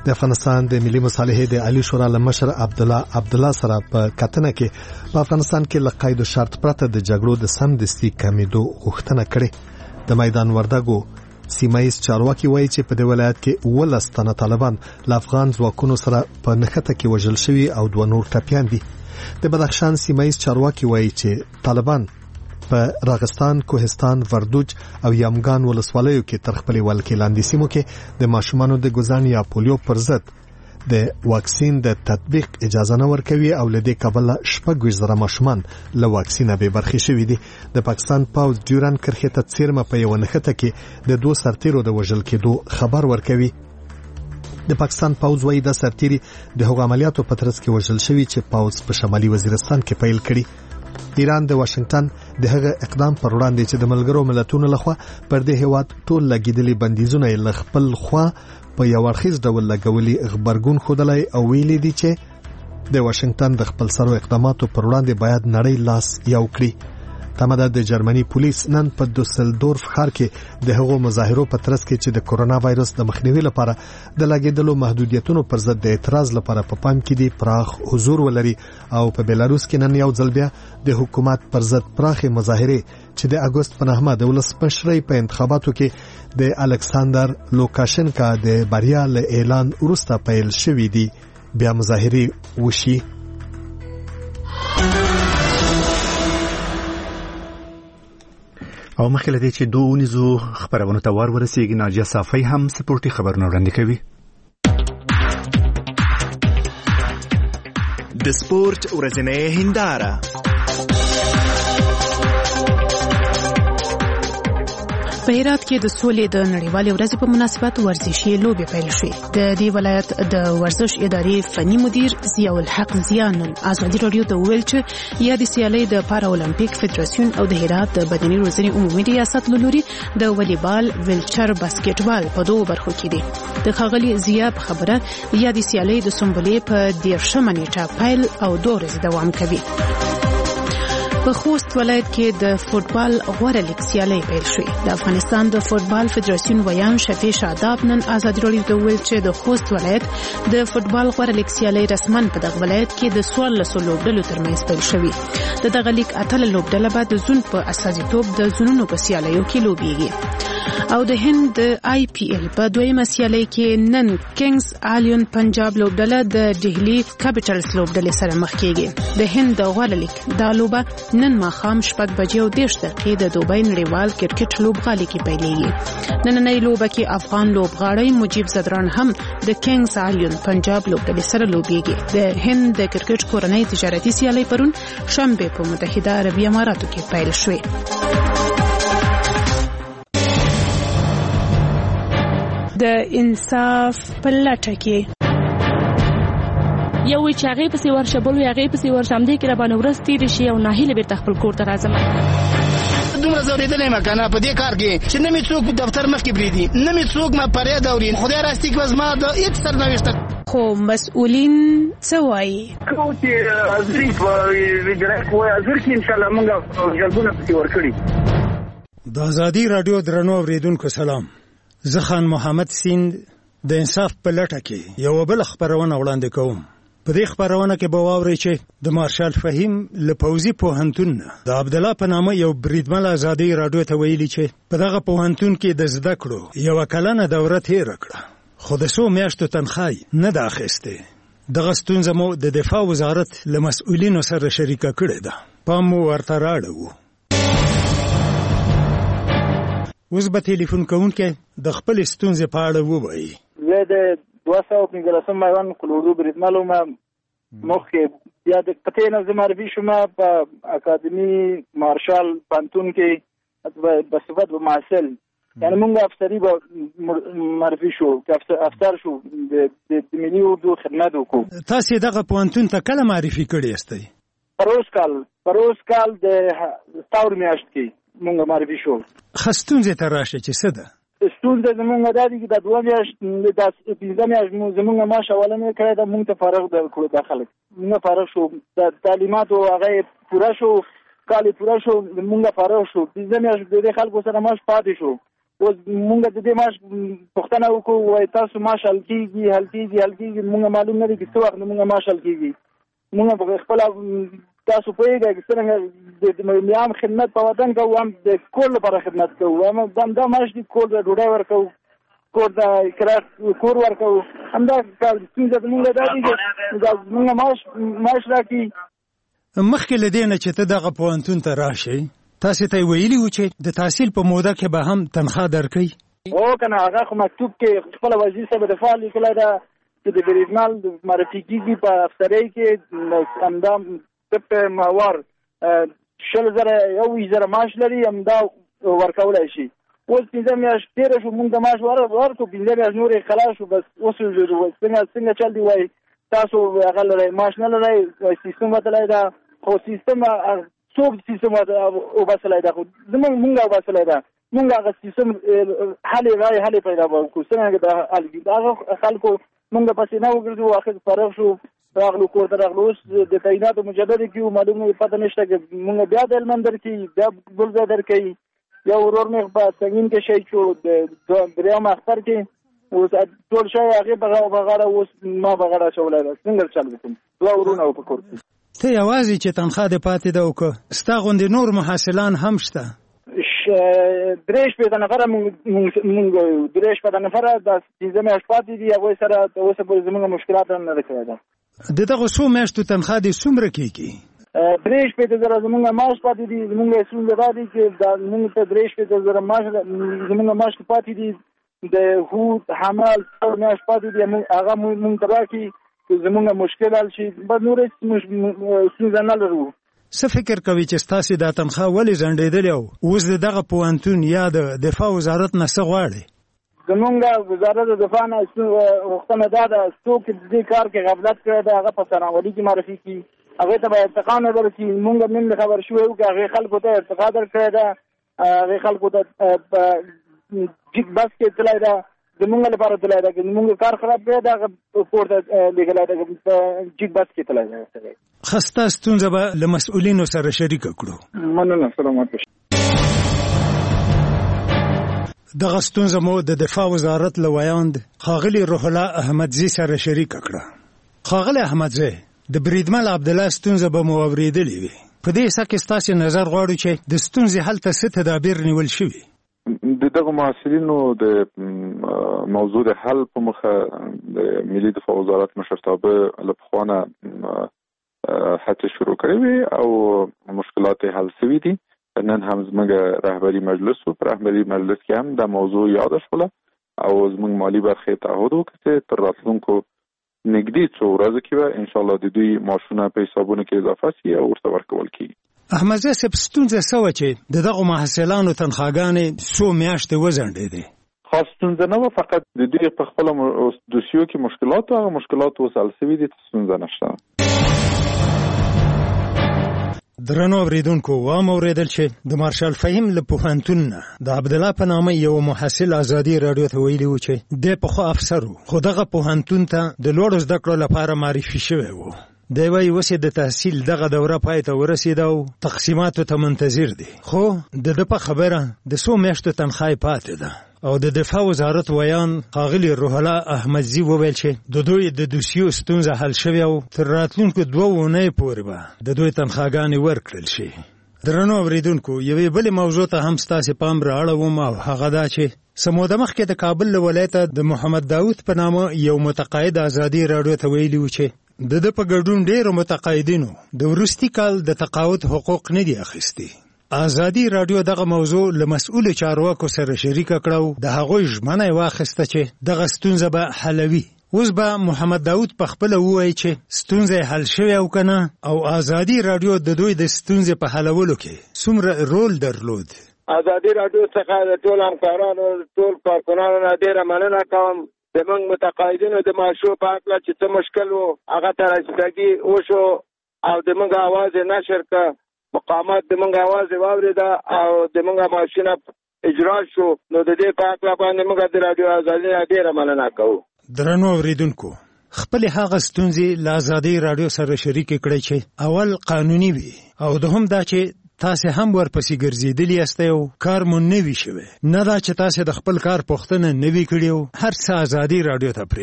د افغانستان د ملي مصالحې د عالی شورا مشر عبدالله سره په کتنه کې په افغانستان کې له قید او شرط پرته د جګړو د سمدستي کمیدو غوښتنه کړې. د میدان وردګو سیمایي چارواکي وایي چې په دې ولایت کې 12 تنه طالبان له افغان ځواکونو سره په نښته کې وژل شوي او 2 نور ټپيان دي. د بدخشان سیمایي چارواکي وایي چې طالبان په راغستان، کوهستان، وردوج او یمګان ولسوالیو کې تر خپل ولکې لاندې سیمو کې د ماشومانو د ګزان یا پولیو پر ضد د واکسین د تطبیق اجازه نه ورکوي او لدې کابل 6,000 ماشومان له واکسین به برخې شوي دي. د پاکستان پاوز ډیورن کرخه ته څیرمه په یو نښته کې د 2 سرتیرو د وژل کېدو خبر ورکوي. د پاکستان پاوز وایي د سرتیري د هغو عملیاتو په ترڅ کې وژل شوی چې پاوز په شمالي وزیرستان کې پیل کړي. ایران د واشنگټن د هغه اقدام پر وړاندې چې د ملګرو ملتونو لخوا پر دې هیواد ټول لګیدلي بندیزونه له خپل خوا په یو اړخیز ډول لګولي خبرګون خودلای او ویلي دي چې د واشنگټن د خپل سرو اقداماتو پر وړاندې باید نړۍ لاس یو کړي. تمه ده د جرمني پولیس نن په دوسلدورف ښار کې د هغو مظاهرو په ترڅ کې چې د کورونا وایرس د مخنیوي لپاره د لګیدلو محدودیتونو پر ضد د اعتراض لپاره په پام کې دي پراخ حضور ولري او په بیلاروس کې نن یو ځل بیا د حکومت پر ضد پراخه مظاهره چې د اگست په 9 د ولسمشرۍ په انتخاباتو کې د الکساندر لوکاشنکا د بریا له اعلان وروسته پیل شوې دي بیا مظاهره وشي. او مخکې لدې چې 2 اونیزو خبرونه ته ورسیږي ناجیه صافی هم سپورتي خبرونه وړاندې کوي. د سپورت ورځنۍ هنداره. په هرات کې د سولې د نړیوالې ورځې په مناسبت ورزشي لوبې پیل شوې. د دې ولایت د ورزش ادارې فني مدیر ضیاء الحق ضیاء ازادي رادیو ته ویل چې یا د سیالۍ د پارا اولمپیک فدراسیون او د هرات د بدني روزنې عمومي ریاست له لوري د والیبال، ویلچر، باسکټبال په 2 برخو کې دي. د ښاغلي ضیاء په خبره یا د سیالۍ د سمبولې په 13 نیټه پیل او 2 ورځې دوام کوي. په خوست ولایت کې د فوټبال غوړه لیګ سیالۍ پیل شوې. د افغانستان د فوټبال فدراسیون ویان شفیع شاداب نن ازادي رادیو ته ویل چې د خوست ولایت د فوټبال غوړه لیګ سیالۍ رسماً په دغه ولایت کې د 14 لوبډلو ترمنځ پیل شوې. د دغه لیګ 8 لوبډله به د زون په استازیتوب د زونونو په سیالیو کې لوبېږي. او د هند د IPL په 2مه سیالۍ کې نن کینګز 11 پنجاب لوبډله د ډهلی کیپټلز لوبډلې سره مخ کېږي. د هند د غوړه لیګ د لوبه نن ماښام 6:30 د دوبۍ نړیوال کرکټ لوبغالي کې پیلېږي. نننۍ لوبه کې افغان لوبغاړی مجیب زدران هم د کینګز 11 پنجاب لوبډلې سره لوبېږي. د هند د کرکټ کورنۍ تجارتي سیالۍ پرون شنبه په متحده عربي اماراتو کې پیل شوې. د انصاف په لټه کې یو چې هغه په سیور شبل هغه په سیور شمدې کې را باندې ورس تیر شي او ناهیله بیرته خپل کور ته راځم. دومره زوریدلې مکنه په دې کار کې چې نه می څوک دفتر مخ کې بریدي نه می څوک ما پرې دورین خدای راستي کې وزما د هیڅ سرنوشت خو مسؤلین څه وایي کو چې ازري په ویډرک وای ازر کې ان شاء الله موږ جلبونه پتی ور کړی. د ازادي رادیو درنو اوریدونکو سلام. زه خان محمد سیند د انصاف په لټه کې یو بل خبرونه وړاندې کوم. په دې خبرونه کې به واورئ چې د مارشال فهیم له پوځي پوهنتون د عبدالله په نامه یو بریدمن ازادي رادیو ته ویلي چې په دغه پوهنتون کې د زده کړو یو کلنه دوره تیره کړه خو د 100 میاشتو تنخواه نه ده اخیستې. دغه ستونزه مو د دفاع وزارت له مسؤلینو سره شریکه کړې ده. پام مو ورته راړو. اوس به ټلیفون کوونکی د خپل ستونزې په اړه ووایي. زه د 215 میوان کلوړو بریدمنو ما مخکې یا د پته نه زماربي شوم په اکاډمي مارشال پانتون کې په صفت معسل یعنی موږ افسری به معرفي شو افسر شو د ملي اردو خدمت وکړو. تاسو دغه پانتون ته کله معرفي کړی یاستئ؟ پروس کال د تاور میاشت کې موږ معرفي شو. خستونځ ته راشه چې څه ده؟ ستونزه زمونږ د دې د 2 میاشت د 15 میاشت زمونږ معاش اولنې کړی د موږ ته فارغ د کړو داخله موږ فارغ شو د تعلیماتو هغه پورا شو کال پورا شو موږ فارغ شو 15 میاشت د خلکو سره معاش پاتې شو اوس مونږ د دې معاش پوښتنه وکړو وای تاسو معاش حل کیږي مونږ معلوم نه دي چې څو وخت مونږ معاش حل کیږي. مونږ په خپل تاسو پوهیږئ چې څنګه د میام خدمت په وطن کې هم د کور لپاره خدمت کوو هم دا معاش دي کور د ډوډۍ ورکوو کور د کرا کور ورکوو همدا کار څنګه مونږ دا دي دا مونږ معاش راکړي. مخکې له دې نه چې ته دغه پوهنتون ته راشې تاسو ته ویلي و چې د تحصیل په موده کې به هم تنخواه درکړي؟ او کنه هغه خو مکتوب کې خپل وزیر صاحب د فعال لیکلی ده چې د بریدمال معرفي کېږي په افسرۍ کې همدا په ماوار 20,000 معاش لري همدا ورکولی شي. اوس 15 میاشتې تېره شو مونږ د معاش ورکړو 15 میاشتې نورې خلاص شو بس اوس څنګه چل دی وایي تاسو هغه لرئ معاش نه لرئ سیستم وتلی ده خو سیستم څوک سیستم وباسلی ده خو مونږ وباسلی ده مونږ هغه سیستم حل پیدا وکړو څنګه د حل هغه خلکو مونږ پسې نه وګرځو اخر فارغ شو راغلو کور ته راغلو اوس د تعیناتو مجدد کیو معلوم نه پته نشته چې مونږ بیا د علم درکې بیا بل ځای درکې یا ورور مې په څنګه کې شي چې د دریا مخبر کې اوس ټول شي هغه بغاړه اوس ما بغاړه شولای څنګه چل وکم دوه ورونه په کور کې ته یوازې چې تنخواه دې پاتې ده وکړه ستا غوندې نور محصلان هم شته؟ 3 نفره مونږ 3 نفره د 15 میاشتې پاتې دي هغوی سره اوس پورې زموږ مشکلات هم نه ده کړی ده. د دغه څو میاشتو تنخواه دې څومره کېږي؟ 3 زموږ معاش پاتې دي زموږ ستونزه دا دي چې دا مونږ ته 3 معاش زموږ معاش پاتې دي د هود حمال څو میاشتې پاتې دي هغه مونږ ته راکړي چې زموږ مشکل حل شي بس نور هېڅ ستونزه نه لرو. څه فکر کوي چې ستاسې دا تنخواه ولې ځنډېدلې او اوس د دغه پوهنتون یا د دفاع وزارت نه څه غواړي؟ زمونږ وزارت دفاع نه غوښتنه دا ده څوک د دې کار کې غفلت کړی دی هغه په ثانوي کې معرفي کړي هغې ته به ارتقا نه درکړي. مونږ نن خبر شوی وو چې هغې خلکو ته ارتقا درکړی ده هغې خلکو ته جګ بس کې تللی ده زمونږ لپاره تللی ده که زمونږ کار خراب کړی ده هغه پورته لېږلی ده په جګ بس کې تللی ده. ښه ستا ستونزه به له مسؤلینو سره شریکه کړو. مننه سلامت. دغه ستونزه مو د دفاع وزارت له ویاند ښاغلي روح الله احمدزي سره شریکه کړه. ښاغلی احمدزي د بریدمل عبدالله ستونزه به مو اورېدلې وي په دې حصه کې ستاسې نظر غواړو چې د ستونزې حل ته څه تدابیر نیول شوي؟ د دغه محصلینو د موضوع د حل په مخه د ملي دفاع وزارت مشرتابه له پخوانه هڅې شروع کړې وي او مشکلات یې حل شوي دي. نن هم زموږ رهبري مجلس و په رهبري مجلس کې هم دا موضوع یاده شوله او زموږ مالي برخې تعهد وکړ چې تر راتلونکو نږدې څو ورځو کې به انشاءالله د دوی معاشونه په حسابونو کې اضافه شي او ورته ورکول کېږي. احمدزي صاحب ستونزه څه وه چې د دغو محصلانو تنخواګانې څو میاشتې وځنډېدې؟ خاص ستونزه نه وه فقط د دوی په خپله دوسیو کې مشکلات هغه مشکلات اوس حل شوي دي ستونزه نشته. درنو اوریدونکو وام اوریدل چې د مارشال فهیم له پوهنتون نه د عبدالله په نامه یو محصل ازادي راډیو ته ویلي و چې دی پخوا افسر و خو دغه پوهنتون ته د لوړو زده کړو لپاره معرفي شوی و. دی وایي اوس د تحصیل دغه دوره پای ته ورسېده او تقسیماتو ته منتظر دی خو د ده په خبره د څو میاشتو تنخواه پاتې ده او د دفاع وزارت ویان ښاغلي روح الله احمدزي وویل چې د دوی د دوسیو ستونزه حل شوې او تر راتلونکو 2 اونۍ پورې به د دوی تنخواګانې ورکړل شي. درنو اوریدونکو یوې بلې موضوع ته هم ستاسې پام رااړوم او هغه دا چې څه موده مخکې د کابل له ولایته د محمد داود په نامه یو متقاعد ازادي راډیو ته ویلي و چې د په ګډون ډېرو متقاعدینو د وروستي کال د تقاعد حقوق نه دي اخیستي. ازادي راډیو دغه موضوع له مسؤلو چارواکو سره شریکه کړه د هغوی ژمنه یې واخیسته چې دغه ستونزه به حلوي. اوس به محمد داود په خپله ووایي چې ستونزه یې حل شوې او که نه او ازادي راډیو د دوی د ستونزې په حلولو کې څومره رول درلود. ازادي راډیو څخه د ټول همکارانو ټول کارکنانو نه ډېره مننه کوم. زموږ متقاعدینو د معاشو په هکله چې څه مشکل و هغه ته رسیدګي وشو او د موږ اواز یې نشر کړه مقامات د موږ اواز یې واورېده او د موږ معاشونه اجرا شو. نو د دې په هکله باندې موږ د راډیو ازادي نه ډېره مننه کوو. درنو اوریدونکو خپلې هغه ستونزې له ازادي راډیو سره شریکې کړئ چې اول قانوني وي او دوهم دا چې تاسو هم ورپسې ګرځېدلی یاستئ او کار مو نه وی شوی. نه دا چې تاسو د خپل کار پوښتنه نه وی کړیو. هر څه ازادي رادیو ته